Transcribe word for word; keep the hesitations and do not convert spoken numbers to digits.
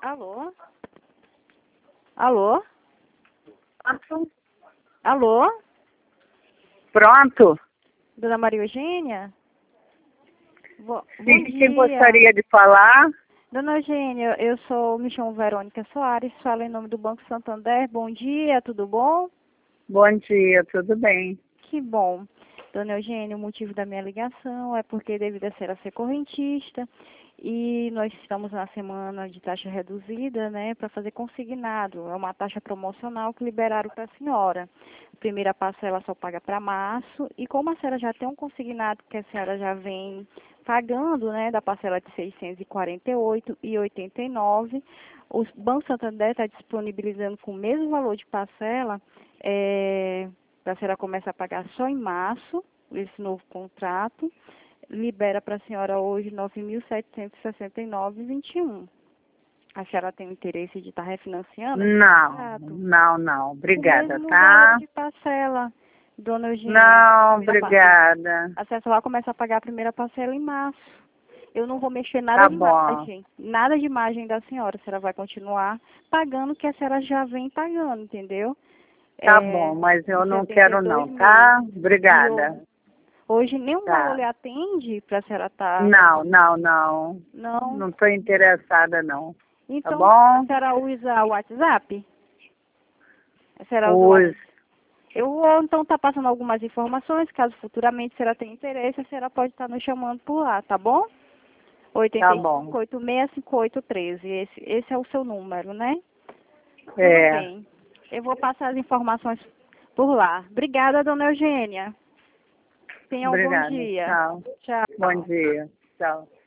Alô? Alô? Pronto. Alô? Pronto. Dona Maria Eugênia? Bo bom Sim, dia. quem gostaria de falar? Dona Eugênia, eu sou, me chamo Verônica Soares, falo em nome do Banco Santander. Bom dia, tudo bom? Bom dia, tudo bem? Que bom. Dona Eugênia, o motivo da minha ligação é porque devido a ser a ser correntista e nós estamos na semana de taxa reduzida, né, para fazer consignado. É uma taxa promocional que liberaram para a senhora. A primeira parcela só paga para março e como a senhora já tem um consignado que a senhora já vem pagando, né, da parcela de seiscentos e quarenta e oito reais e oitenta e nove centavos, o Banco Santander está disponibilizando com o mesmo valor de parcela, é, a senhora começa a pagar só em março, esse novo contrato, libera para a senhora hoje nove mil setecentos e sessenta e nove reais e vinte e um centavos. A senhora tem o interesse de estar tá refinanciando esse Não, contrato? não, não. Obrigada, O mesmo tá? valor de parcela, dona Eugênia. Não, Primeira obrigada. A senhora só vai começar a pagar a primeira parcela em março. Eu não vou mexer nada Tá de bom. margem, nada de margem da senhora. A senhora vai continuar pagando o que a senhora já vem pagando, entendeu? Tá É, bom, mas eu os não setenta e quero dois não, tá? meses. E Obrigada. eu, hoje nenhum valor Tá. lhe atende para a senhora estar... Não, não, não. Não? Não estou interessada, não. Tá Então, a bom? senhora usa o WhatsApp? A senhora usa o Os... WhatsApp? Eu vou então estar passando algumas informações, caso futuramente a senhora tenha interesse, a senhora pode estar nos chamando por lá, tá bom? Tá oito cinco, bom. oito seis, cinco oito um três. Esse, esse é o seu número, né? Tudo É. bem. Eu vou passar as informações por lá. Obrigada, dona Eugênia. Tenha um bom Obrigada. dia. Tchau. Tchau. Bom dia. Tchau.